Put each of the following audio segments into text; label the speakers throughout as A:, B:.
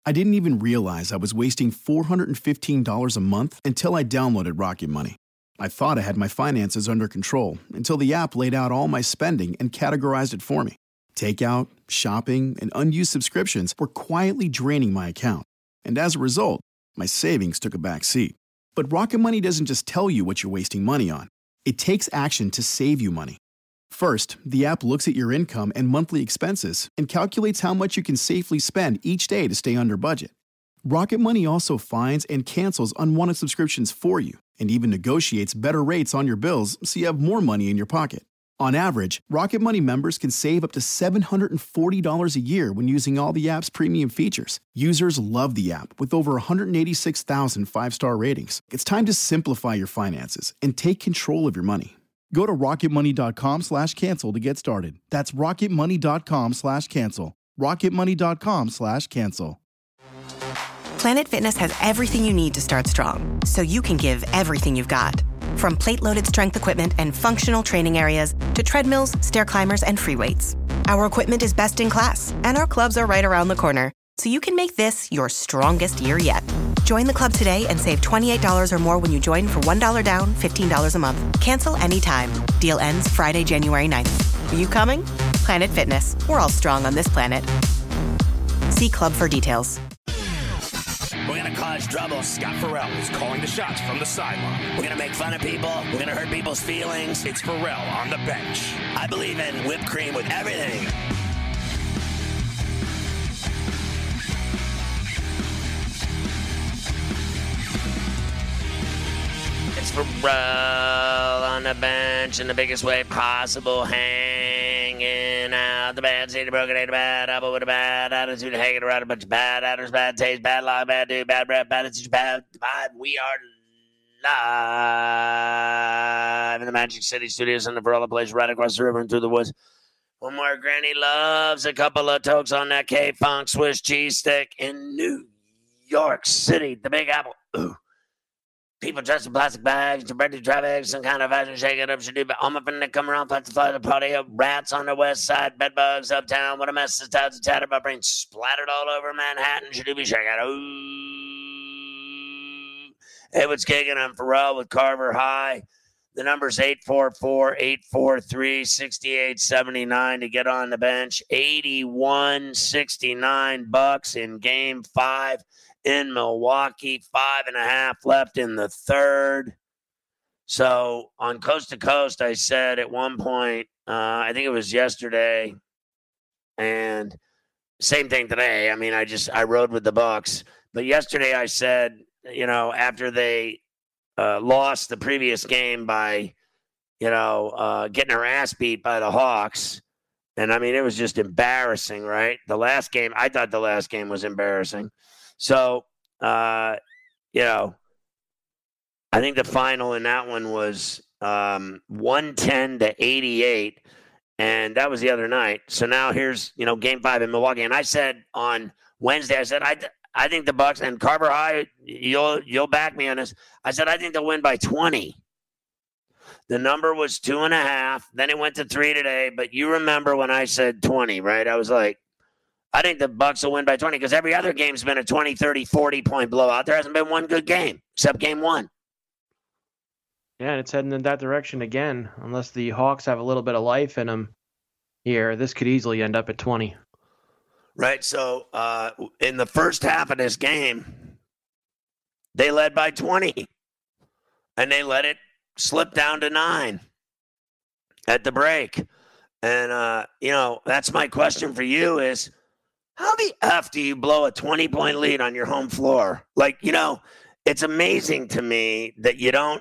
A: I didn't even realize I was wasting $415 a month until I downloaded Rocket Money. I thought I had my finances under control until the app laid out all my spending and categorized it for me. Takeout, shopping, and unused subscriptions were quietly draining my account. And as a result, my savings took a back seat. But Rocket Money doesn't just tell you what you're wasting money on. It takes action to save you money. First, the app looks at your income and monthly expenses and calculates how much you can safely spend each day to stay under budget. Rocket Money also finds and cancels unwanted subscriptions for you and even negotiates better rates on your bills so you have more money in your pocket. On average, Rocket Money members can save up to $740 a year when using all the app's premium features. Users love the app with over 186,000 five-star ratings. It's time to simplify your finances and take control of your money. Go to rocketmoney.com/cancel to get started. That's rocketmoney.com/cancel. rocketmoney.com/cancel.
B: Planet Fitness has everything you need to start strong, so you can give everything you've got. From plate-loaded strength equipment and functional training areas to treadmills, stair climbers, and free weights. Our equipment is best in class, and our clubs are right around the corner, so you can make this your strongest year yet. Join the club today and save $28 or more when you join for $1 down, $15 a month. Cancel anytime. Deal ends Friday, January 9th. Are you coming? Planet Fitness. We're all strong on this planet. See club for details.
C: We're going to cause trouble. Scott Farrell is calling the shots from the sideline. We're going to make fun of people. We're going to hurt people's feelings. It's Farrell on the bench. I believe in whipped cream with everything. It's Farrell on the bench in the biggest way possible, hanging out the bad seed, broken ain't a bad apple with a bad attitude, hanging around a bunch of bad actors, bad taste, bad luck, bad dude, bad breath, bad attitude, bad vibe. We are live in the Magic City Studios in the Varela Place, right across the river and through the woods. One more Granny loves a couple of tokes on that K-Funk Swiss cheese stick in New York City, the Big Apple. Ooh. People dressed in plastic bags, directed traffic, some kind of fashion shake it up, should do, but all my friends that come around, fly to fly the party up, rats on the west side, bedbugs uptown, what a mess, the tides of tatter, my brain splattered all over Manhattan, should do be shake it. Ooh. Hey, what's kicking? I'm Farrell with Carver High. The number's 844-843-6879 to get on the bench. $81.69 in Game 5. In Milwaukee, 5.5 left in the third. So on Coast to Coast, I said at one point, I think it was yesterday, and same thing today. I mean, I rode with the Bucks, but yesterday I said, after they lost the previous game by, getting her ass beat by the Hawks, and I mean it was just embarrassing, right? I thought the last game was embarrassing. So, I think the final in that one was 110-88, and that was the other night. So now here's, Game 5 in Milwaukee. And I said on Wednesday, I said, I think the Bucks, and Carver High, you'll back me on this. I said, I think they'll win by 20. The number was 2.5. Then it went to 3 today. But you remember when I said 20, right? I was like, I think the Bucks will win by 20 because every other game's been a 20, 30, 40-point blowout. There hasn't been one good game except Game 1.
D: Yeah, and it's heading in that direction again. Unless the Hawks have a little bit of life in them here, this could easily end up at 20.
C: Right, so in the first half of this game, they led by 20, and they let it slip down to 9 at the break. And, that's my question for you is, how the F do you blow a 20-point lead on your home floor? Like, it's amazing to me that you don't,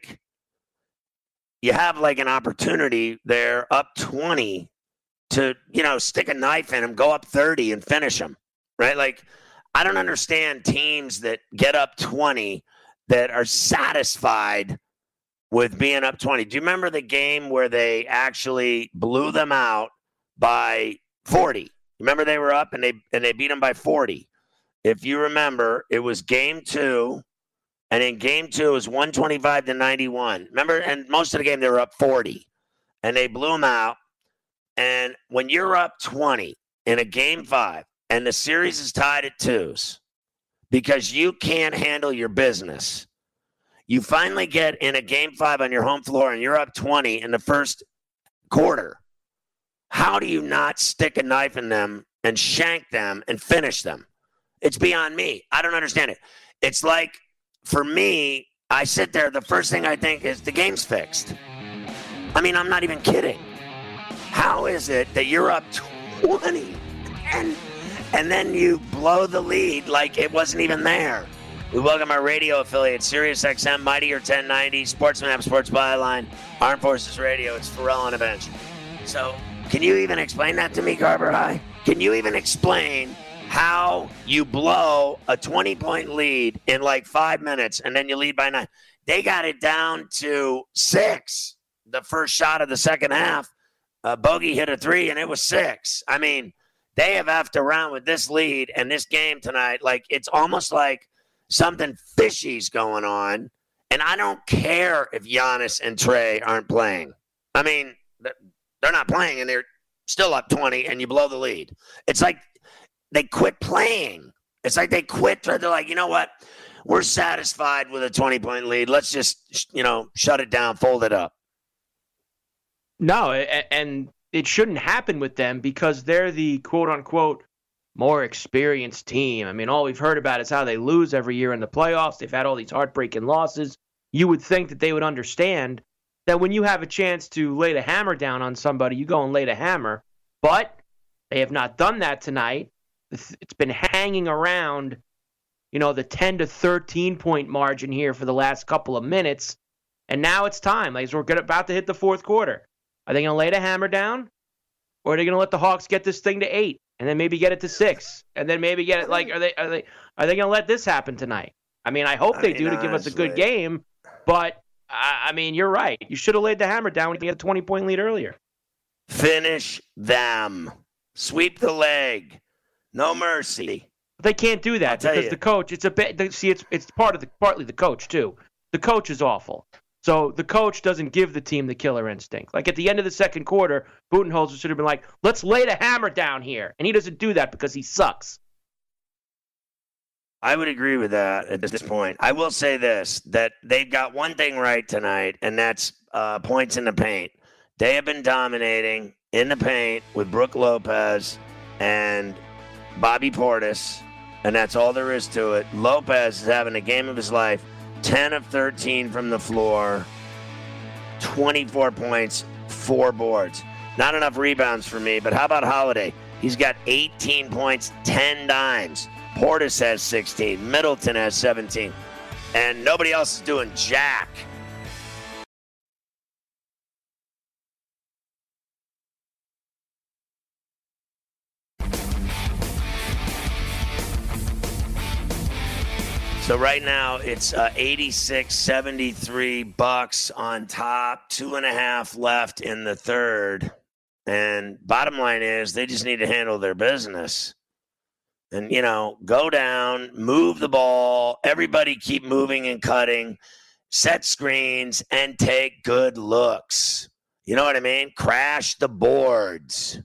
C: you have, an opportunity there up 20 to, stick a knife in them, go up 30 and finish them, right? Like, I don't understand teams that get up 20 that are satisfied with being up 20. Do you remember the game where they actually blew them out by 40? Remember they were up and they beat them by 40. If you remember, it was Game 2, and in Game 2 it was 125-91. Remember, and most of the game they were up 40, and they blew them out. And when you're up 20 in a Game 5, and the series is tied at 2s because you can't handle your business. You finally get in a game 5 on your home floor and you're up 20 in the first quarter. How do you not stick a knife in them and shank them and finish them? It's beyond me. I don't understand it. It's like, for me, I sit there, the first thing I think is the game's fixed. I mean, I'm not even kidding. How is it that you're up 20 and then you blow the lead like it wasn't even there? We welcome our radio affiliate, SiriusXM, Mightier 1090, SportsMap, Sports Byline, Armed Forces Radio. It's Ferrall on a bench. So, can you even explain that to me, Carver High? Can you even explain how you blow a 20-point lead in like 5 minutes and then you lead by 9? They got it down to 6 the first shot of the second half. Bogey hit a 3 and it was 6. I mean, they have effed around with this lead and this game tonight. Like, it's almost like something fishy's going on. And I don't care if Giannis and Trey aren't playing. I mean, they're not playing and they're still up 20 and you blow the lead. It's like they quit playing. It's like they quit. They're like, you know what? We're satisfied with a 20-point lead. Let's just, shut it down, fold it up.
D: No, and it shouldn't happen with them because they're the quote-unquote more experienced team. I mean, all we've heard about is how they lose every year in the playoffs. They've had all these heartbreaking losses. You would think that they would understand that when you have a chance to lay the hammer down on somebody, you go and lay the hammer. But they have not done that tonight. It's been hanging around, the 10 to 13 point margin here for the last couple of minutes. And now it's time. Like, we're about to hit the fourth quarter. Are they going to lay the hammer down? Or are they going to let the Hawks get this thing to 8 and then maybe get it to 6 and then maybe get it are they going to let this happen tonight? I mean, I hope they do to give us a good game, but I mean, you're right. You should have laid the hammer down when you get a 20-point lead earlier.
C: Finish them. Sweep the leg. No mercy.
D: They can't do that because the coach, it's partly the coach too. The coach is awful. So the coach doesn't give the team the killer instinct. Like at the end of the second quarter, Budenholzer should have been like, let's lay the hammer down here. And he doesn't do that because he sucks.
C: I would agree with that at this point. I will say this, that they've got one thing right tonight, and that's points in the paint. They have been dominating in the paint with Brook Lopez and Bobby Portis, and that's all there is to it. Lopez is having a game of his life. 10 of 13 from the floor, 24 points, 4 boards. Not enough rebounds for me, but how about Holiday? He's got 18 points, 10 dimes. Portis has 16. Middleton has 17. And nobody else is doing jack. So right now it's 86-73 Bucks on top, 2.5 left in the third. And bottom line is they just need to handle their business. And, go down, move the ball, everybody keep moving and cutting, set screens, and take good looks. You know what I mean? Crash the boards.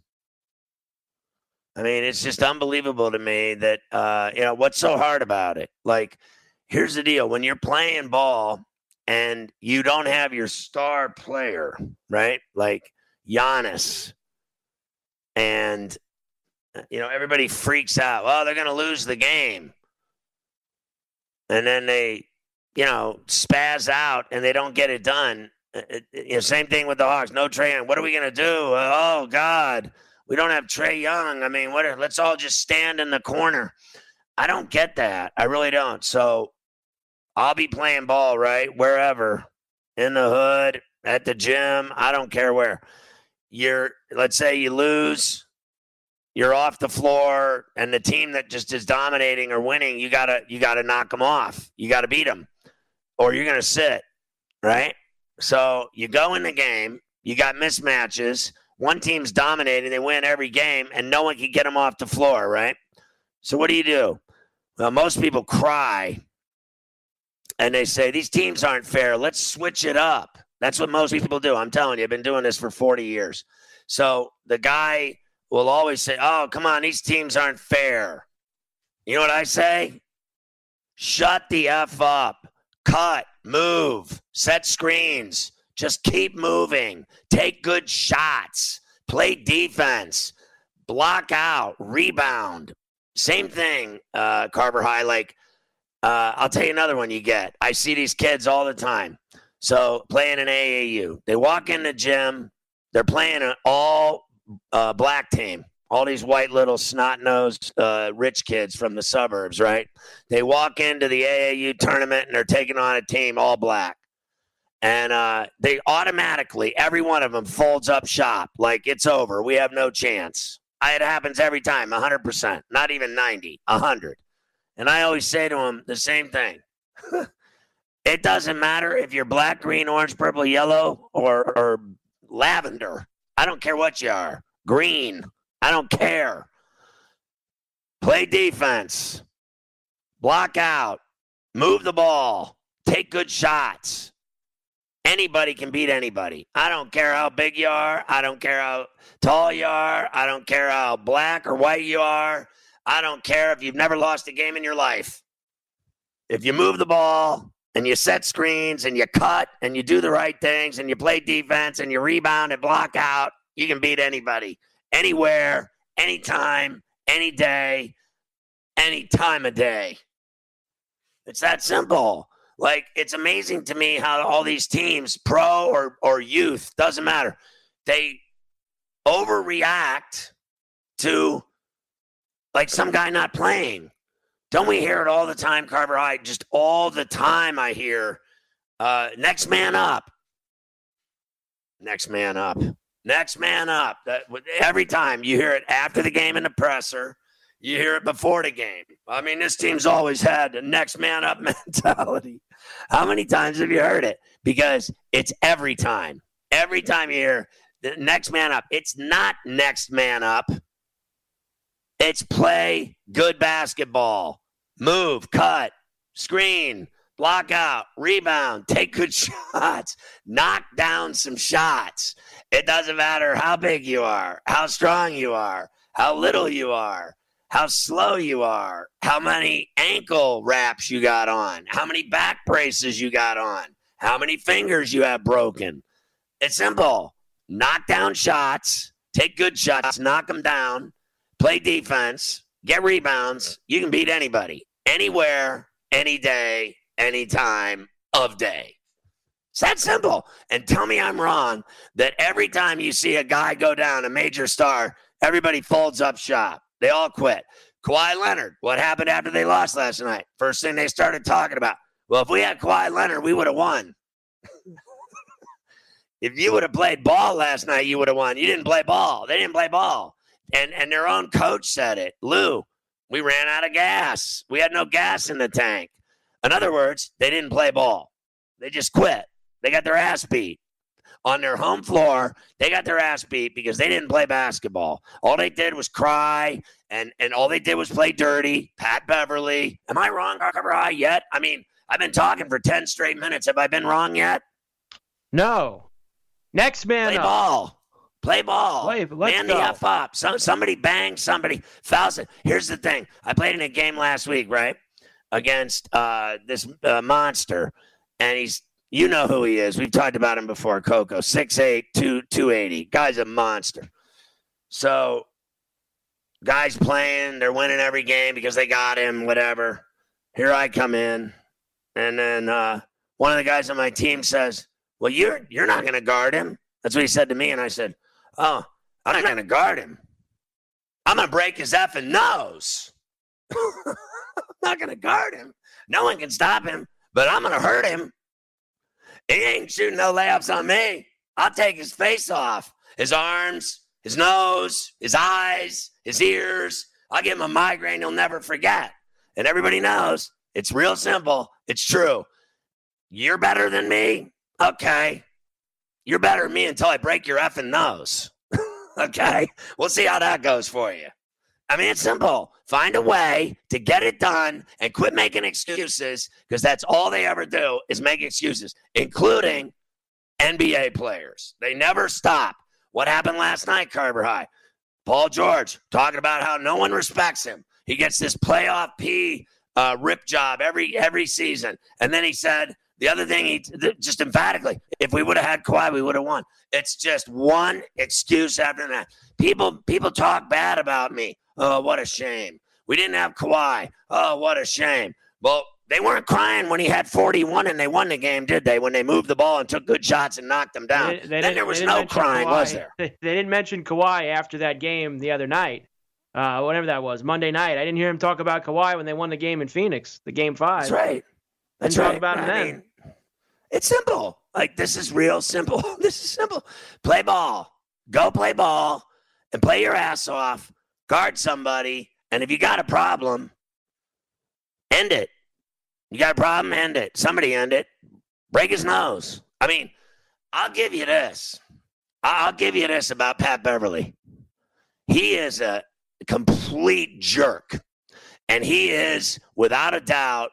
C: I mean, it's just unbelievable to me that, what's so hard about it? Like, here's the deal. When you're playing ball and you don't have your star player, right? Like Giannis, and, everybody freaks out. Well, they're going to lose the game. And then they, spaz out and they don't get it done. Same thing with the Hawks. No Trae Young. What are we going to do? Oh, God. We don't have Trae Young. I mean, let's all just stand in the corner. I don't get that. I really don't. So I'll be playing ball, right? Wherever. In the hood, at the gym. I don't care where. Let's say you lose. You're off the floor, and the team that just is dominating or winning, you gotta knock them off. You gotta beat them, or you're gonna sit, right? So you go in the game. You got mismatches. One team's dominating. They win every game, and no one can get them off the floor, right? So what do? Well, most people cry, and they say, these teams aren't fair. Let's switch it up. That's what most people do. I'm telling you, I've been doing this for 40 years. So the guy will always say, oh, come on, these teams aren't fair. You know what I say? Shut the F up. Cut, move, set screens. Just keep moving. Take good shots. Play defense. Block out. Rebound. Same thing, Carver High. Like, I'll tell you another one you get. I see these kids all the time. So playing an AAU. They walk in the gym. They're playing an all black team. All these white little snot-nosed rich kids from the suburbs, right? They walk into the AAU tournament and they're taking on a team all black. And they automatically, every one of them folds up shop like it's over. We have no chance. It happens every time, 100%. Not even 90, 100. And I always say to them the same thing. It doesn't matter if you're black, green, orange, purple, yellow, or lavender. I don't care what you are. Green. I don't care. Play defense. Block out. Move the ball. Take good shots. Anybody can beat anybody. I don't care how big you are. I don't care how tall you are. I don't care how black or white you are. I don't care if you've never lost a game in your life. If you move the ball and you set screens and you cut and you do the right things and you play defense and you rebound and block out, you can beat anybody. Anywhere, anytime, any day, any time of day. It's that simple. Like, it's amazing to me how all these teams, pro or youth, doesn't matter, they overreact to, like, some guy not playing. Don't we hear it all the time, Carver High? Just all the time I hear, next man up. Next man up. Next man up. Every time you hear it after the game in the presser, you hear it before the game. I mean, this team's always had the next man up mentality. How many times have you heard it? Because it's every time. Every time you hear the next man up, it's not next man up. It's play good basketball. Move, cut, screen, block out, rebound, take good shots, knock down some shots. It doesn't matter how big you are, how strong you are, how little you are, how slow you are, how many ankle wraps you got on, how many back braces you got on, how many fingers you have broken. It's simple. Knock down shots, take good shots, knock them down, play defense, get rebounds. You can beat anybody, anywhere, any day, any time of day. It's that simple. And tell me I'm wrong that every time you see a guy go down, a major star, everybody folds up shop. They all quit. Kawhi Leonard, what happened after they lost last night? First thing they started talking about, well, if we had Kawhi Leonard, we would have won. If you would have played ball last night, you would have won. You didn't play ball. They didn't play ball. And their own coach said it. Lou, we ran out of gas. We had no gas in the tank. In other words, they didn't play ball. They just quit. They got their ass beat. On their home floor, they got their ass beat because they didn't play basketball. All they did was cry, and all they did was play dirty. Pat Beverly. Am I wrong, Carver High, yet? I mean, I've been talking for 10 straight minutes. Have I been wrong yet?
D: No. Next man up.
C: Ball. Play ball.
D: Let's
C: the F up. Somebody bang, somebody fouls it. Here's the thing. I played in a game last week, right, against this monster, and he's, you know who he is. We've talked about him before, Coco. 6'8", 280. Guy's a monster. So, guys playing. They're winning every game because they got him, whatever. Here I come in. And then one of the guys on my team says, well, you're not going to guard him. That's what he said to me. And I said, oh, I'm not going to guard him. I'm going to break his effing nose. I'm not going to guard him. No one can stop him, but I'm going to hurt him. He ain't shooting no layups on me. I'll take his face off, his arms, his nose, his eyes, his ears. I'll give him a migraine he'll never forget. And everybody knows it's real simple. It's true. You're better than me? Okay. You're better than me until I break your effing nose. Okay? We'll see how that goes for you. I mean, it's simple. Find a way to get it done and quit making excuses, because that's all they ever do is make excuses, including NBA players. They never stop. What happened last night, Carver High? Paul George talking about how no one respects him. He gets this playoff rip job every season. And then he said the other thing, he just emphatically, if we would have had Kawhi, we would have won. It's just one excuse after that. People talk bad about me. Oh, what a shame. We didn't have Kawhi. Oh, what a shame. Well, they weren't crying when he had 41 and they won the game, did they? When they moved the ball and took good shots and knocked them down. Then there was no crying, was there?
D: They didn't mention Kawhi after that game the other night. Whatever that was, Monday night. I didn't hear him talk about Kawhi when they won the game in Phoenix, the Game 5.
C: That's right.
D: Didn't talk about him then.
C: Mean, it's simple. Like, this is real simple. This is simple. Play ball. Go play ball and play your ass off. Guard somebody. And if you got a problem, end it. You got a problem, end it. Somebody end it. Break his nose. I mean, I'll give you this. I'll give you this about Pat Beverly. He is a complete jerk. And he is, without a doubt,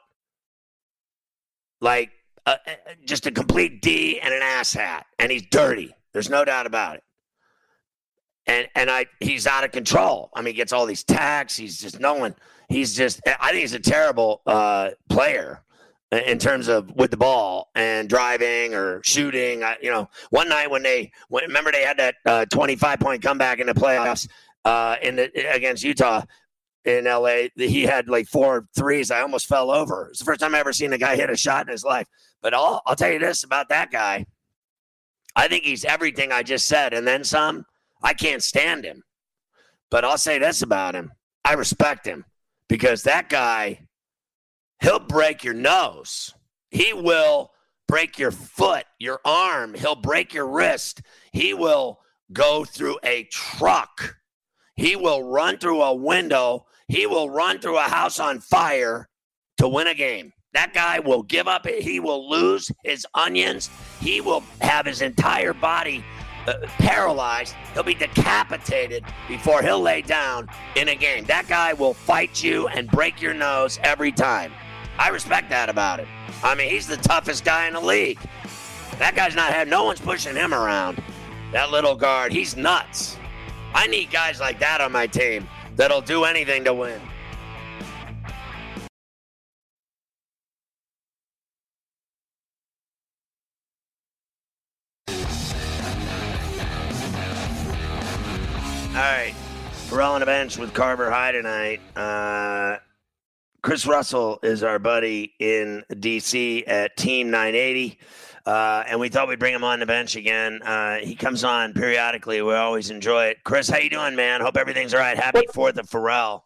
C: like just a complete D and an asshat. And he's dirty. There's no doubt about it. And he's out of control. I mean, he gets all these tacks. He's just I think he's a terrible player in terms of with the ball and driving or shooting. One night remember they had that 25-point comeback in the playoffs against Utah in LA. He had like 4 threes. I almost fell over. It's the first time I ever seen a guy hit a shot in his life. But I'll tell you this about that guy. I think he's everything I just said and then some. I can't stand him. But I'll say this about him. I respect him because that guy, he'll break your nose. He will break your foot, your arm. He'll break your wrist. He will go through a truck. He will run through a window. He will run through a house on fire to win a game. That guy will give up. He will lose his onions. He will have his entire body paralyzed. He'll be decapitated before he'll lay down in a game. That guy will fight you and break your nose every time. I respect that about him. I mean, he's the toughest guy in the league. That guy's no one's pushing him around. That little guard, he's nuts. I need guys like that on my team that'll do anything to win. All right, we're on the bench with Carver High tonight. Chris Russell is our buddy in D.C. at Team 980, and we thought we'd bring him on the bench again. He comes on periodically. We always enjoy it. Chris, how you doing, man? Hope everything's all right. Happy 4th of Pharrell.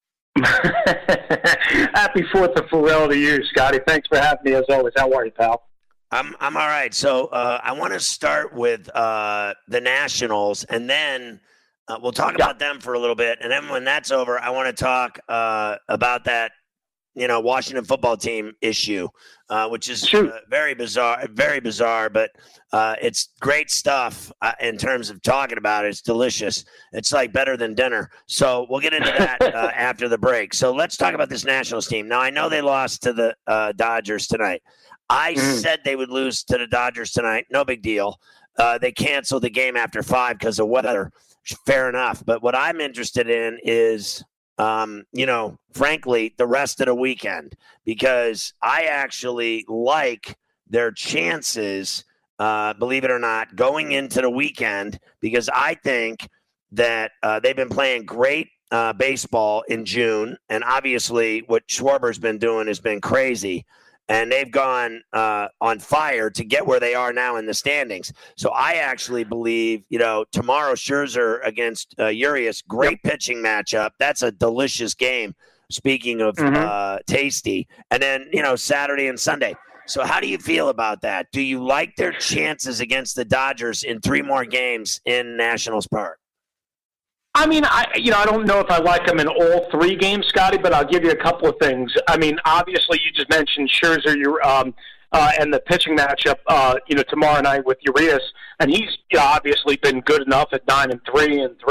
E: Happy 4th of Pharrell to you, Scotty. Thanks for having me, as always. How are you, pal?
C: I'm all right. So I want to start with the Nationals, and then we'll talk about them for a little bit. And then when that's over, I want to talk about that, Washington football team issue, which is very bizarre, but it's great stuff in terms of talking about it. It's delicious. It's like better than dinner. So we'll get into that after the break. So let's talk about this Nationals team. Now, I know they lost to the Dodgers tonight. I said they would lose to the Dodgers tonight. No big deal. They canceled the game after 5 because of weather. Fair enough. But what I'm interested in is, frankly, the rest of the weekend, because I actually like their chances, believe it or not, going into the weekend, because I think that they've been playing great baseball in June. And obviously what Schwarber's been doing has been crazy. And they've gone on fire to get where they are now in the standings. So I actually believe, tomorrow Scherzer against Urias, great pitching matchup. That's a delicious game, speaking of tasty. And then, Saturday and Sunday. So how do you feel about that? Do you like their chances against the Dodgers in 3 more games in Nationals Park?
E: I mean, I don't know if I like them in all 3 games, Scotty, but I'll give you a couple of things. I mean, obviously, you just mentioned Scherzer, and the pitching matchup, tomorrow night with Urias, and he's obviously been good enough at 9-3 and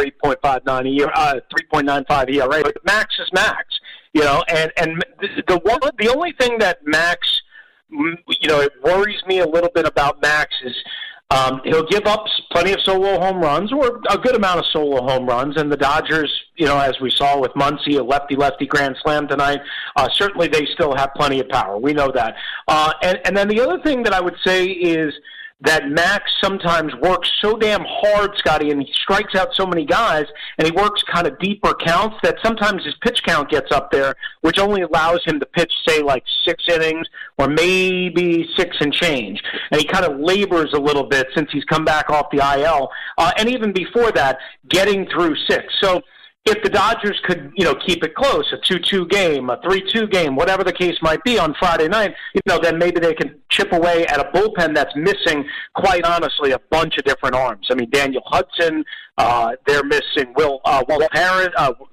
E: 3.95 ERA. But Max is Max, and the only thing that Max, it worries me a little bit about Max is, He'll give up plenty of solo home runs, or a good amount of solo home runs. And the Dodgers, as we saw with Muncy, a lefty-lefty grand slam tonight, certainly they still have plenty of power. We know that. And then the other thing that I would say is that Max sometimes works so damn hard, Scotty, and he strikes out so many guys, and he works kind of deeper counts that sometimes his pitch count gets up there, which only allows him to pitch, say, like 6 innings or maybe 6 and change. And he kind of labors a little bit since he's come back off the IL. And even before that, getting through 6. So if the Dodgers could, keep it close, a 2-2 game, a 3-2 game, whatever the case might be on Friday night, then maybe they can chip away at a bullpen that's missing, quite honestly, a bunch of different arms. I mean, Daniel Hudson, they're missing Will Harris,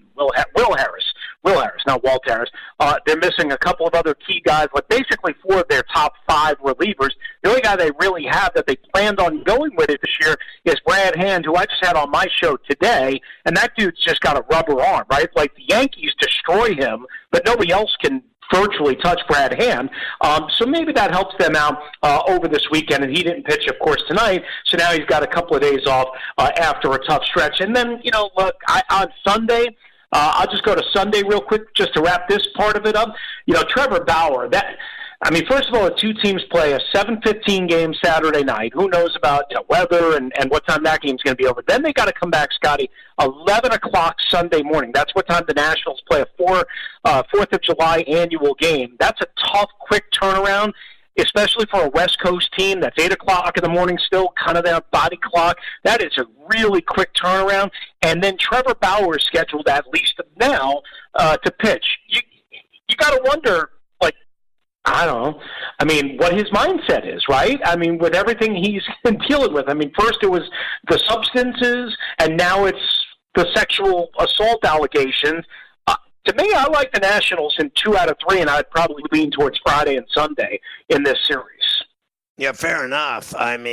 E: not Walt Harris. They're missing a couple of other key guys, like basically 4 of their top 5 relievers. The only guy they really have that they planned on going with it this year is Brad Hand, who I just had on my show today, and that dude's just got a rubber arm, right? Like the Yankees destroy him, but nobody else can virtually touch Brad Hand. So maybe that helps them out over this weekend, and he didn't pitch, of course, tonight, so now he's got a couple of days off after a tough stretch. And then, look, on Sunday, I'll just go to Sunday real quick just to wrap this part of it up. Trevor Bauer, first of all, the 2 teams play a 7:15 game Saturday night. Who knows about weather and what time that game's going to be over. Then they got to come back, Scotty, 11 o'clock Sunday morning. That's what time the Nationals play a 4th of July annual game. That's a tough, quick turnaround, especially for a West Coast team that's 8 o'clock in the morning still, kind of their body clock. That is a really quick turnaround. And then Trevor Bauer is scheduled, at least now, to pitch. You got to wonder, I don't know. What his mindset is, right? With everything he's been dealing with. First it was the substances, and now it's the sexual assault allegations. To me, I like the Nationals in 2 out of 3, and I'd probably lean towards Friday and Sunday in this series.
C: Yeah, fair enough.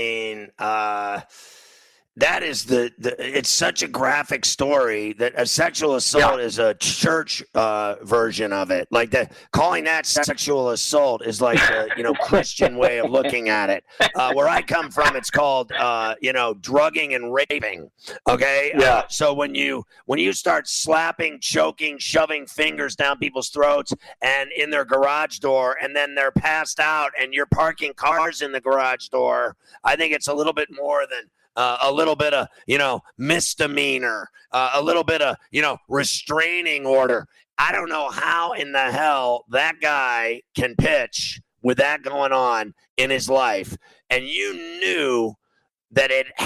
C: That is it's such a graphic story that a sexual assault is a church version of it. Like calling that sexual assault is like the Christian way of looking at it. Where I come from, it's called drugging and raping. Okay.
E: Yeah.
C: So when you start slapping, choking, shoving fingers down people's throats and in their garage door, and then they're passed out, and you're parking cars in the garage door, I think it's a little bit more than a little bit of, misdemeanor, a little bit of, restraining order. I don't know how in the hell that guy can pitch with that going on in his life. And you knew that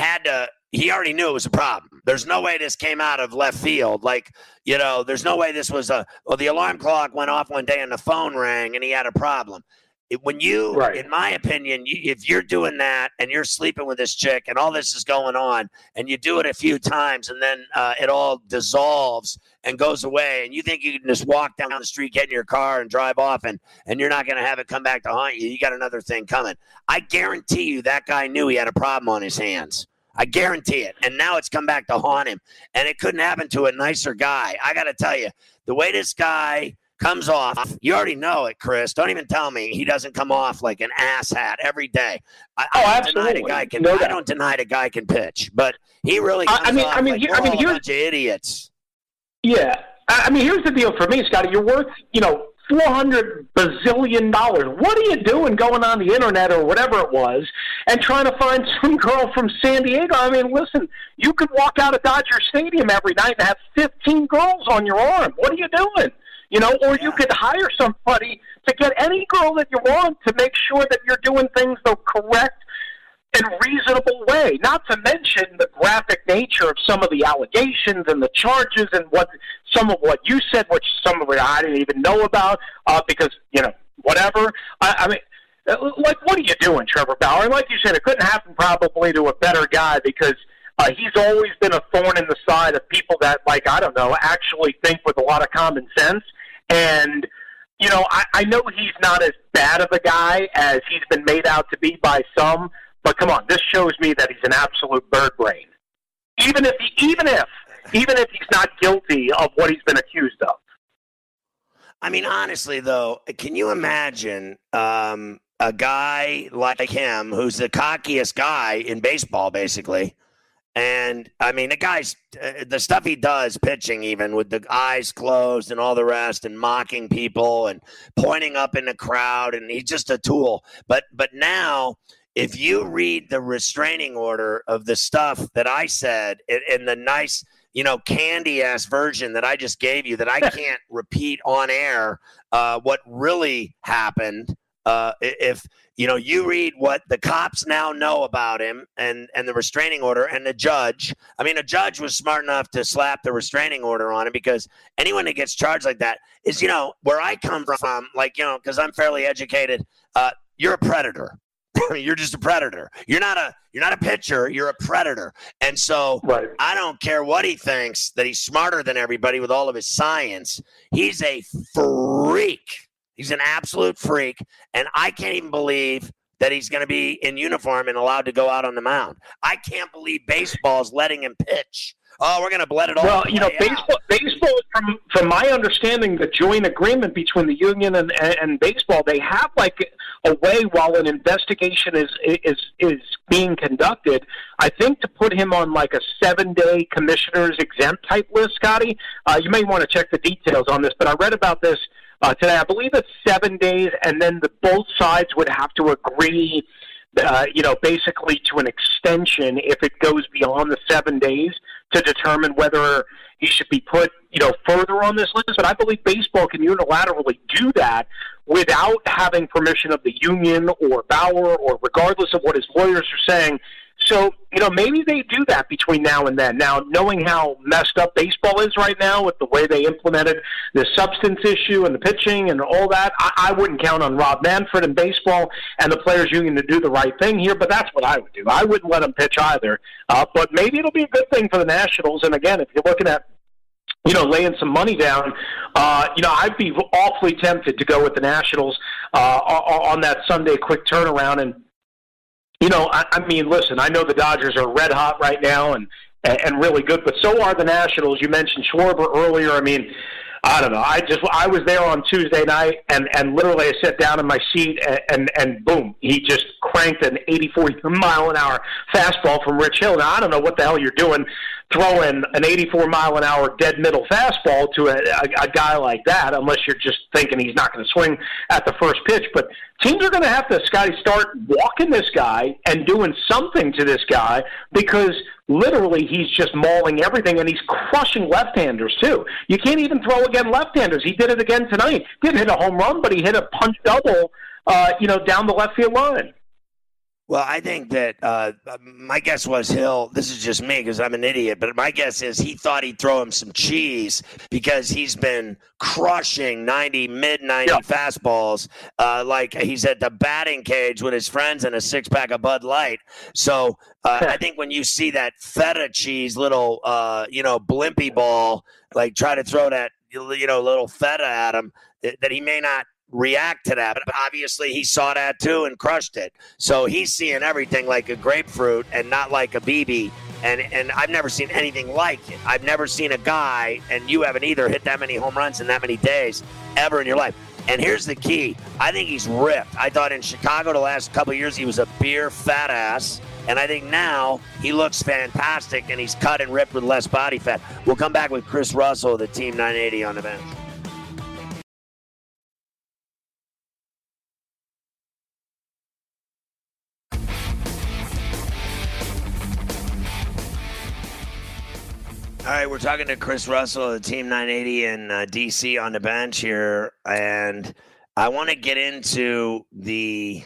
C: he already knew it was a problem. There's no way this came out of left field. There's no way this was the alarm clock went off one day and the phone rang and he had a problem. When in my opinion, if you're doing that and you're sleeping with this chick and all this is going on and you do it a few times and then it all dissolves and goes away and you think you can just walk down the street, get in your car and drive off and you're not going to have it come back to haunt you, you got another thing coming. I guarantee you that guy knew he had a problem on his hands. I guarantee it. And now it's come back to haunt him. And it couldn't happen to a nicer guy. I got to tell you, the way this guy comes off, you already know it, Chris. Don't even tell me he doesn't come off like an asshat every day. I don't deny the guy can pitch, but he really comes off like we're all a bunch of idiots.
E: Yeah. Here's the deal for me, Scotty. You're worth, $400 bazillion. What are you doing going on the internet or whatever it was and trying to find some girl from San Diego? Listen, you could walk out of Dodger Stadium every night and have 15 girls on your arm. What are you doing? Or you could hire somebody to get any girl that you want to make sure that you're doing things the correct and reasonable way. Not to mention the graphic nature of some of the allegations and the charges and some of what you said, which some of it I didn't even know about because, whatever. What are you doing, Trevor Bauer? And like you said, it couldn't happen probably to a better guy because he's always been a thorn in the side of people that, actually think with a lot of common sense. And, I know he's not as bad of a guy as he's been made out to be by some, but come on, this shows me that he's an absolute bird brain. Even if he's not guilty of what he's been accused of.
C: Honestly, though, can you imagine a guy like him, who's the cockiest guy in baseball, basically. And, I mean, the guy's the stuff he does pitching, even with the eyes closed and all the rest, and mocking people and pointing up in the crowd, and he's just a tool. But now, if you read the restraining order of the stuff that I said in the nice, candy-ass version that I just gave you, that I can't repeat on air what really happened, if you read what the cops now know about him and the restraining order and the judge. I mean, a judge was smart enough to slap the restraining order on him, because anyone that gets charged like that is, where I come from, because I'm fairly educated, you're a predator. You're just a predator. You're not a pitcher. You're a predator. And so
E: right.
C: I don't care what he thinks, that he's smarter than everybody with all of his science. He's a freak. He's an absolute freak, and I can't even believe that he's going to be in uniform and allowed to go out on the mound. I can't believe baseball's letting him pitch. Oh, we're going to let it all.
E: Well, baseball, from my understanding, the joint agreement between the union and baseball, they have like a way while an investigation is being conducted, I think, to put him on like a 7-day commissioner's exempt type list, Scotty. You may want to check the details on this, but I read about this today. I believe it's 7 days, and then both sides would have to agree, basically to an extension if it goes beyond the 7 days, to determine whether he should be put, further on this list. But I believe baseball can unilaterally do that without having permission of the union or Bauer, or regardless of what his lawyers are saying. So, maybe they do that between now and then. Now, knowing how messed up baseball is right now with the way they implemented the substance issue and the pitching and all that, I wouldn't count on Rob Manfred and baseball and the Players Union to do the right thing here, but that's what I would do. I wouldn't let them pitch either. But maybe it'll be a good thing for the Nationals. And again, if you're looking at laying some money down, I'd be awfully tempted to go with the Nationals on that Sunday quick turnaround. And I mean, listen, I know the Dodgers are red hot right now and really good, but so are the Nationals. You mentioned Schwarber earlier. I mean, I don't know. I was there on Tuesday night, and literally I sat down in my seat, and boom, he just cranked an 84-mile-an-hour fastball from Rich Hill. Now, I don't know what the hell you're doing throwing an 84-mile-an-hour dead middle fastball to a guy like that, unless you're just thinking he's not going to swing at the first pitch. But teams are going to have to, Scotty, start walking this guy and doing something to this guy, because literally he's just mauling everything, and he's crushing left-handers too. You can't even throw again left-handers. He did it again tonight. Didn't hit a home run, but he hit a punch double, down the left field line.
C: Well, I think that my guess was Hill, this is just me because I'm an idiot, but my guess is he thought he'd throw him some cheese, because he's been crushing mid-90 fastballs like he's at the batting cage with his friends and a six-pack of Bud Light. So I think when you see that feta cheese little, blimpy ball, like try to throw that, little feta at him, that he may not react to that, but obviously he saw that too and crushed it. So he's seeing everything like a grapefruit and not like a BB, and I've never seen anything like it. I've never seen a guy, and you haven't either, hit that many home runs in that many days ever in your life. And here's the key. I think he's ripped. I thought in Chicago the last couple of years he was a beer fat ass, and I think now he looks fantastic, and he's cut and ripped with less body fat. We'll come back with Chris Russell, the Team 980 on the bench. All right, we're talking to Chris Russell, the Team 980 in D.C. on the bench here, and I want to get into the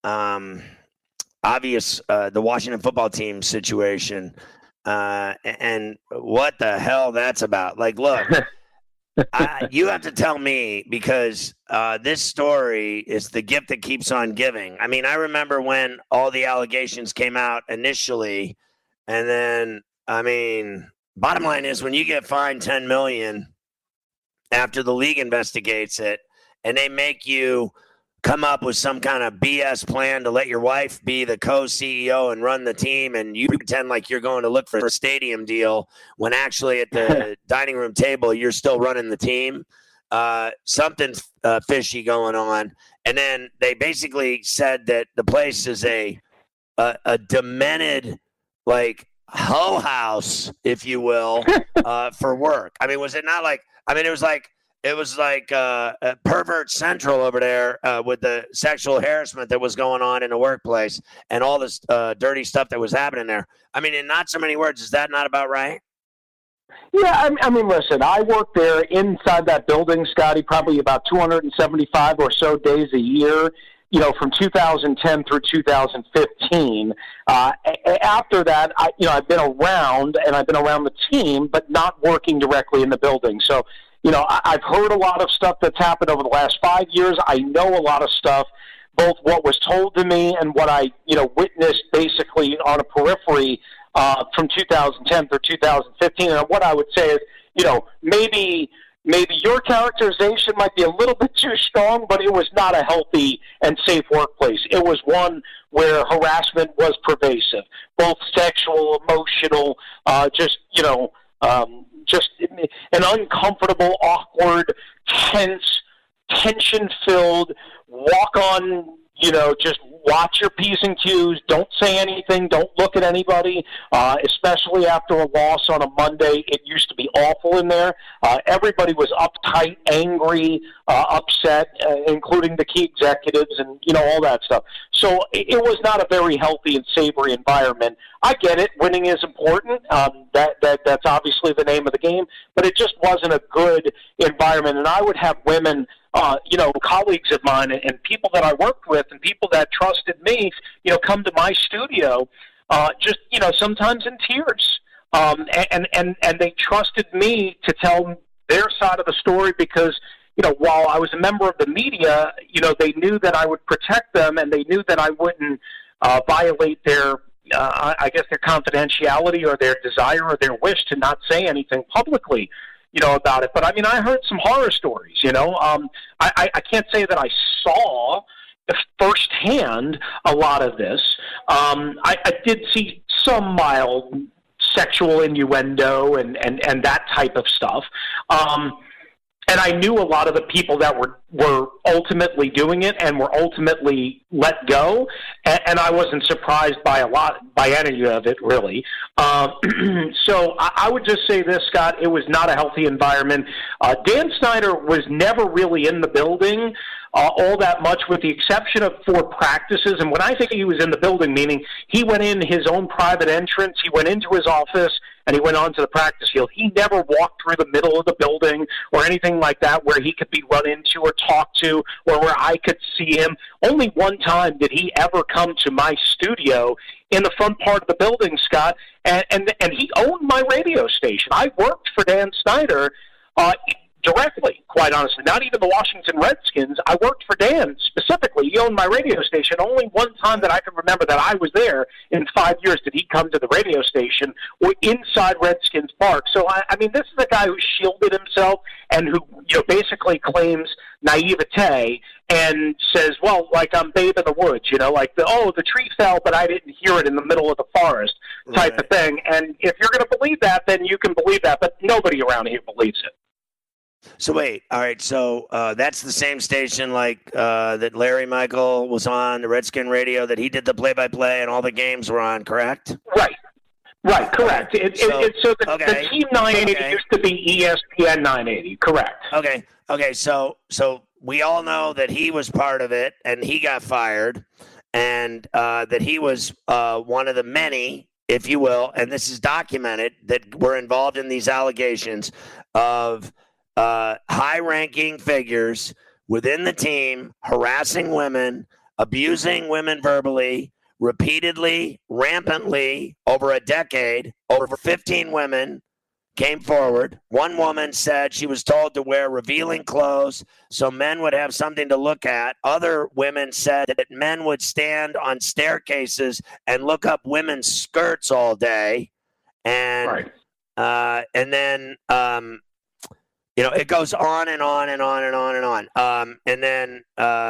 C: obvious, the Washington football team situation and what the hell that's about. Like, look, you have to tell me, because this story is the gift that keeps on giving. I mean, I remember when all the allegations came out initially, and then, I mean, bottom line is, when you get fined $10 million after the league investigates it, and they make you come up with some kind of BS plan to let your wife be the co-CEO and run the team, and you pretend like you're going to look for a stadium deal when actually at the dining room table you're still running the team, something fishy going on. And then they basically said that the place is a demented, like, hoe house, if you will, for work. I mean, was it not like? I mean, it was like a pervert central over there with the sexual harassment that was going on in the workplace and all this dirty stuff that was happening there. I mean, in not so many words, is that not about right?
E: Yeah, I mean, listen, I worked there inside that building, Scotty, probably about 275 or so days a year, from 2010 through 2015. After that, I've been around, and I've been around the team, but not working directly in the building. So, I've heard a lot of stuff that's happened over the last 5 years. I know a lot of stuff, both what was told to me and what I, witnessed basically on a periphery from 2010 through 2015. And what I would say is, maybe your characterization might be a little bit too strong, but it was not a healthy and safe workplace. It was one where harassment was pervasive, both sexual, emotional, just an uncomfortable, awkward, tense, tension-filled, walk-on, just watch your P's and Q's, don't say anything, don't look at anybody, especially after a loss on a Monday. It used to be awful in there. Everybody was uptight, angry, upset, including the key executives and, all that stuff. So it was not a very healthy and savory environment. I get it. Winning is important. That's obviously the name of the game, but it just wasn't a good environment. And I would have women, colleagues of mine and people that I worked with and people that trusted me, come to my studio, sometimes in tears. And they trusted me to tell their side of the story because, while I was a member of the media, they knew that I would protect them and they knew that I wouldn't violate their their confidentiality or their desire or their wish to not say anything publicly, about it. But I mean, I heard some horror stories, I can't say that I saw firsthand a lot of this. I did see some mild sexual innuendo and that type of stuff. And I knew a lot of the people that were ultimately doing it and were ultimately let go, and I wasn't surprised by any of it, really. So I would just say this, Scott, it was not a healthy environment. Dan Snyder was never really in the building all that much, with the exception of for practices. And when I think he was in the building, meaning he went in his own private entrance, he went into his office, and he went onto the practice field. He never walked through the middle of the building or anything like that where he could be run into or talked to or where I could see him. Only one time did he ever come to my studio in the front part of the building, Scott, and he owned my radio station. I worked for Dan Snyder directly, quite honestly, not even the Washington Redskins. I worked for Dan specifically. He owned my radio station. Only one time that I can remember that I was there in 5 years did he come to the radio station or inside Redskins Park. So, I mean, this is a guy who shielded himself and who, basically claims naivete and says, well, like I'm Babe in the Woods, like the tree fell, but I didn't hear it in the middle of the forest type of thing. And if you're going to believe that, then you can believe that, but nobody around here believes it.
C: So wait, all right. So that's the same station like that Larry Michael was on, the Redskin Radio, that he did the play-by-play and all the games were on, correct?
E: Right, correct. The Team 980 used to be ESPN 980, correct.
C: Okay. So we all know that he was part of it and he got fired, and that he was one of the many, if you will, and this is documented, that were involved in these allegations of high-ranking figures within the team harassing women, abusing women verbally, repeatedly, rampantly, over a decade. Over 15 women came forward. One woman said she was told to wear revealing clothes so men would have something to look at. Other women said that men would stand on staircases and look up women's skirts all day. And then it goes on and on and on and on and on. And then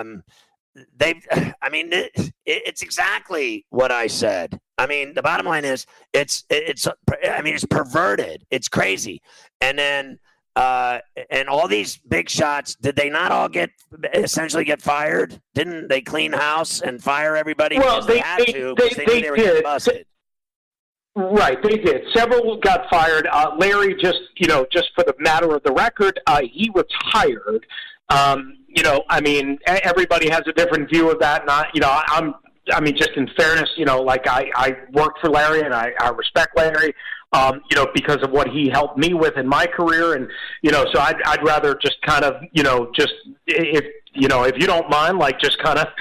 C: it's exactly what I said. I mean, the bottom line is it's perverted. It's crazy. And then And all these big shots, did they not all essentially get fired? Didn't they clean house and fire everybody?
E: Well,
C: they had to because they knew they were getting busted.
E: Right, they did. Several got fired. Larry, just for the matter of the record, he retired. I mean, everybody has a different view of that. Just in fairness, I worked for Larry and I respect Larry, because of what he helped me with in my career. And, so I'd rather just kind of, if you don't mind, like just kind of,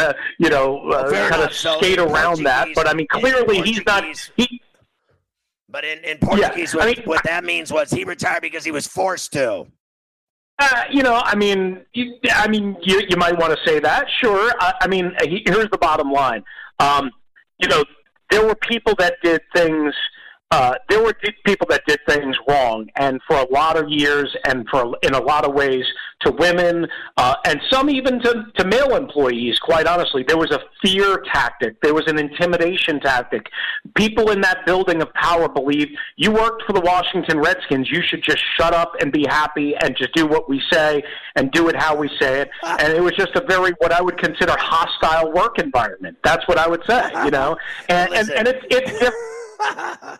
E: skate around that. But I mean, clearly he's not.
C: But in Portuguese, what that means was he retired because he was forced to.
E: You might want to say that, sure. Here's the bottom line. There were people that did things. Wrong, and for a lot of years, and in a lot of ways to women, and some even to male employees. Quite honestly, there was a fear tactic. There was an intimidation tactic. People in that building of power believed you worked for the Washington Redskins. You should just shut up and be happy and just do what we say and do it how we say it. And it was just a very what I would consider hostile work environment. That's what I would say. And it's.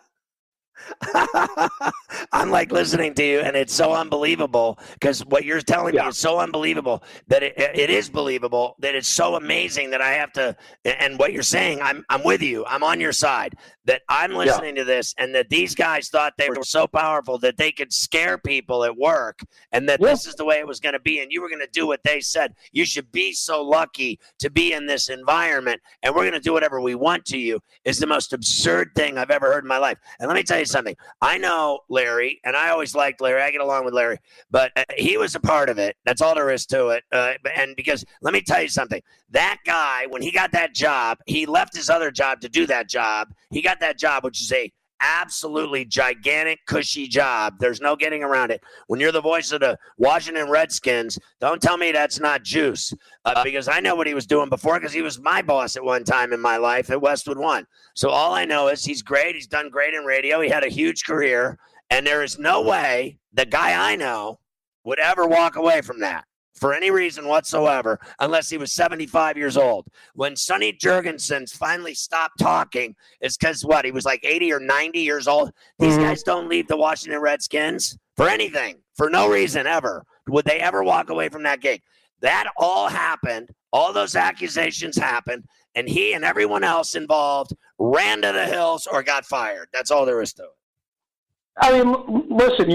C: I'm like listening to you, and it's so unbelievable because what you're telling me is so unbelievable that it is believable, that it's so amazing that I have to. And what you're saying, I'm with you. I'm on your side. That I'm listening to this, and that these guys thought they were so powerful that they could scare people at work, and that this is the way it was going to be, and you were going to do what they said. You should be so lucky to be in this environment, and we're going to do whatever we want to you. Is the most absurd thing I've ever heard in my life. And let me tell you something. I know Larry, and I always liked Larry. I get along with Larry, but he was a part of it. That's all there is to it. And because let me tell you something. That guy, when he got that job, he left his other job to do that job. He got that job, which is a absolutely gigantic, cushy job. There's no getting around it. When you're the voice of the Washington Redskins, don't tell me that's not juice, because I know what he was doing before, because he was my boss at one time in my life at Westwood One. So all I know is he's great. He's done great in radio. He had a huge career, and there is no way the guy I know would ever walk away from that for any reason whatsoever, unless he was 75 years old. When Sonny Jurgensen finally stopped talking, it's because, he was like 80 or 90 years old. These guys don't leave the Washington Redskins for anything, for no reason ever. Would they ever walk away from that gig? That all happened. All those accusations happened, and he and everyone else involved ran to the hills or got fired. That's all there is to it.
E: I mean, listen,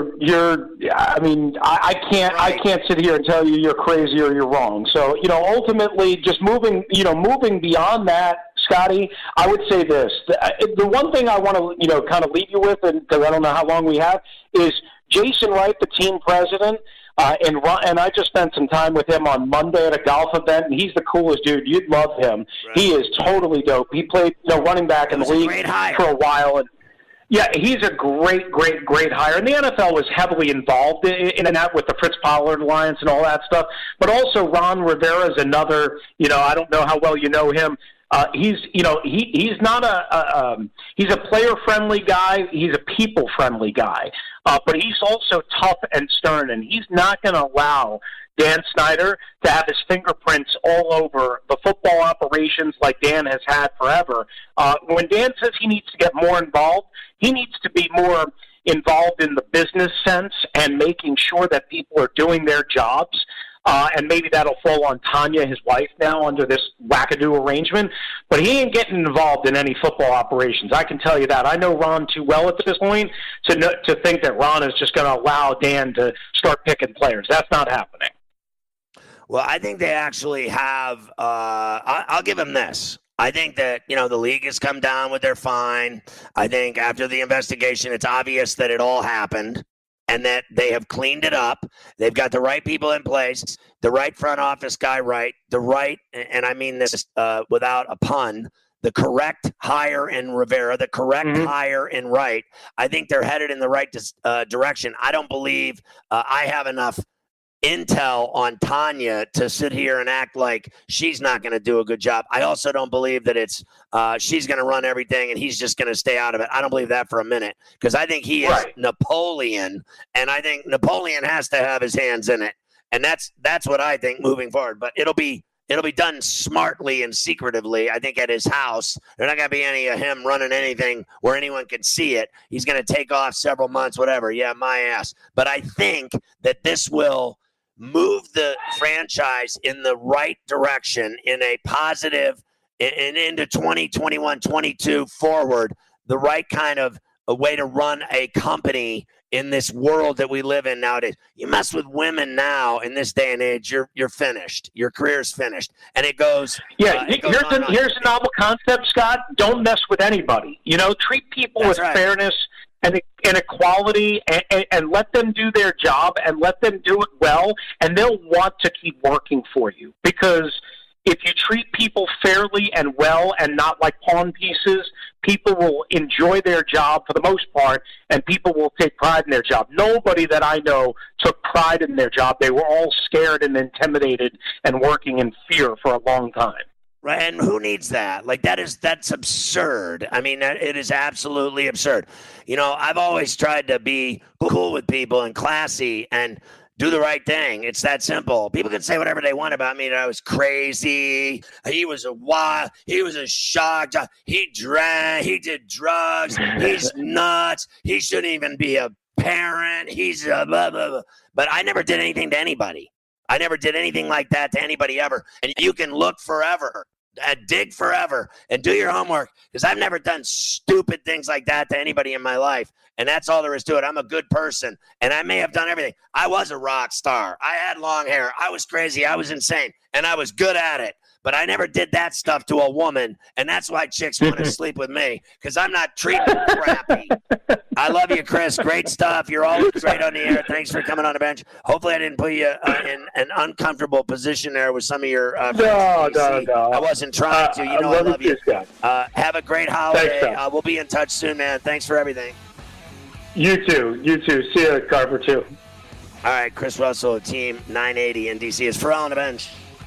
E: I can't sit here and tell you you're crazy or you're wrong. So, ultimately just moving beyond that, Scotty, I would say this. The one thing I want to, kind of leave you with, and because I don't know how long we have, is Jason Wright, the team president, and I just spent some time with him on Monday at a golf event, and he's the coolest dude. You'd love him. Right. He is totally dope. He played running back in the league for a while, and yeah, he's a great hire. And the NFL was heavily involved in that with the Fritz Pollard Alliance and all that stuff. But also Ron Rivera is another, I don't know how well you know him. He's not he's a player-friendly guy. He's a people-friendly guy. But he's also tough and stern, and he's not going to allow Dan Snyder to have his fingerprints all over the football operations like Dan has had forever. When Dan says he needs to get more involved, he needs to be more involved in the business sense and making sure that people are doing their jobs. And maybe that'll fall on Tanya, his wife, now under this wackadoo arrangement. But he ain't getting involved in any football operations. I can tell you that. I know Ron too well at this point to think that Ron is just going to allow Dan to start picking players. That's not happening.
C: Well, I think they actually have I'll give him this. I think that, the league has come down with their fine. I think after the investigation, it's obvious that it all happened and that they have cleaned it up. They've got the right people in place, the right front office guy right, and I mean this without a pun, the correct hire in Rivera, the correct hire in Wright. I think they're headed in the right direction. I don't believe I have enough intel on Tanya to sit here and act like she's not going to do a good job. I also don't believe that it's she's going to run everything and he's just going to stay out of it. I don't believe that for a minute, because I think he is Napoleon, and I think Napoleon has to have his hands in it. And that's what I think moving forward. But it'll be done smartly and secretively, I think, at his house. There's not going to be any of him running anything where anyone can see it. He's going to take off several months, whatever. Yeah, my ass. But I think that this will move the franchise in the right direction, in a positive, and into 2021, 22 forward, the right kind of a way to run a company in this world that we live in nowadays. You mess with women now in this day and age, you're finished. Your career's finished. And it goes.
E: Yeah, here's a novel concept, Scott. Don't mess with anybody. Treat people with fairness and equality, and let them do their job and let them do it well, and they'll want to keep working for you. Because if you treat people fairly and well and not like pawn pieces, people will enjoy their job for the most part, and people will take pride in their job. Nobody that I know took pride in their job. They were all scared and intimidated and working in fear for a long time.
C: Right, and who needs that? Like, that's absurd. I mean, it is absolutely absurd. I've always tried to be cool with people and classy and do the right thing. It's that simple. People can say whatever they want about me, that I was crazy. He was a wild. He was a shock. He drank. He did drugs. He's nuts. He shouldn't even be a parent. He's a blah, blah, blah. But I never did anything to anybody. I never did anything like that to anybody ever. And you can look forever and dig forever and do your homework, because I've never done stupid things like that to anybody in my life. And that's all there is to it. I'm a good person, and I may have done everything. I was a rock star. I had long hair. I was crazy. I was insane, and I was good at it. But I never did that stuff to a woman, and that's why chicks want to sleep with me, because I'm not treating them crappy. I love you, Chris. Great stuff. You're always great on the air. Thanks for coming on the bench. Hopefully I didn't put you in an uncomfortable position there with some of your friends. No. I wasn't trying to. I love you. Have a great holiday. Thanks, we'll be in touch soon, man. Thanks for everything.
E: You too. See you, Carver, too.
C: All right, Chris Russell, Team 980 in D.C. is Ferrall on the bench.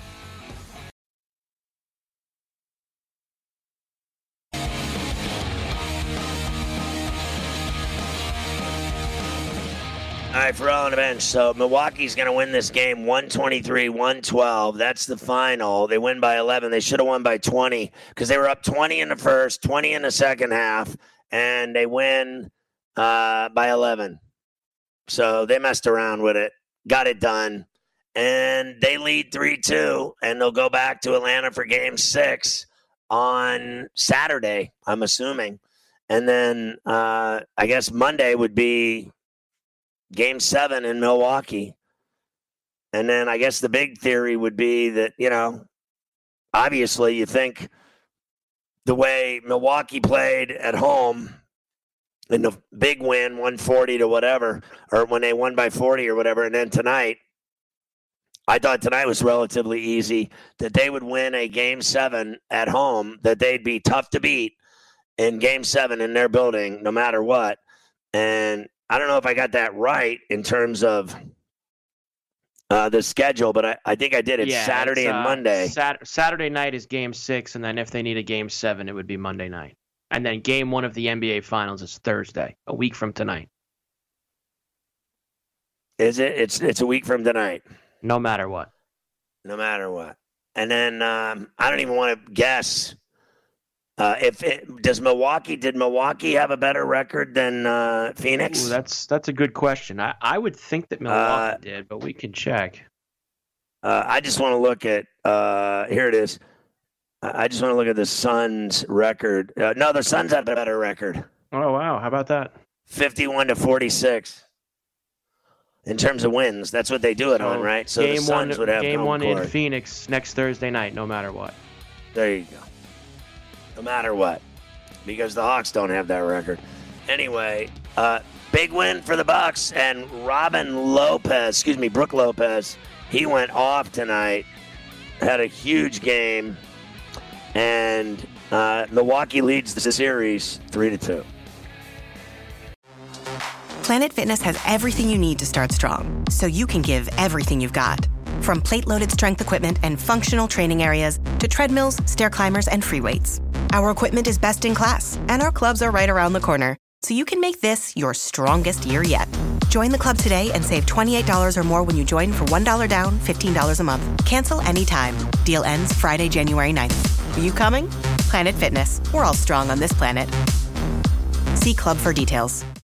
C: All right, Ferrall on the bench. So Milwaukee's going to win this game 123-112. That's the final. They win by 11. They should have won by 20 because they were up 20 in the first, 20 in the second half, and they win by 11. So they messed around with it, got it done, and they lead 3-2, and they'll go back to Atlanta for Game 6 on Saturday, I'm assuming. And then I guess Monday would be Game 7 in Milwaukee. And then I guess the big theory would be that, obviously you think the way Milwaukee played at home in the big win, 140 to whatever, or when they won by 40 or whatever, and then tonight, I thought tonight was relatively easy, that they would win a Game 7 at home, that they'd be tough to beat in Game 7 in their building, no matter what. And I don't know if I got that right in terms of the schedule, but I think I did it Saturday and Monday.
D: Saturday night is Game 6, and then if they need a Game 7, it would be Monday night. And then Game 1 of the NBA Finals is Thursday, a week from tonight.
C: Is it? It's a week from tonight.
D: No matter what.
C: No matter what. And then I don't even want to guess. Did Milwaukee have a better record than Phoenix?
D: Ooh, that's a good question. I would think that Milwaukee did, but we can check.
C: I just want to look at here it is. I just want to look at the Suns' record. No, the Suns have a better record.
D: Oh wow, how about that?
C: 51-46 in terms of wins. That's what they do at home, right? So
D: game
C: the Suns would have
D: Game 1
C: court
D: in Phoenix next Thursday night, no matter what.
C: There you go. No matter what, because the Hawks don't have that record. Anyway, big win for the Bucks, and Brook Lopez, he went off tonight, had a huge game, and Milwaukee leads the series 3-2.
B: Planet Fitness has everything you need to start strong, so you can give everything you've got. From plate-loaded strength equipment and functional training areas to treadmills, stair climbers, and free weights. Our equipment is best in class, and our clubs are right around the corner, so you can make this your strongest year yet. Join the club today and save $28 or more when you join for $1 down, $15 a month. Cancel anytime. Deal ends Friday, January 9th. Are you coming? Planet Fitness. We're all strong on this planet. See club for details.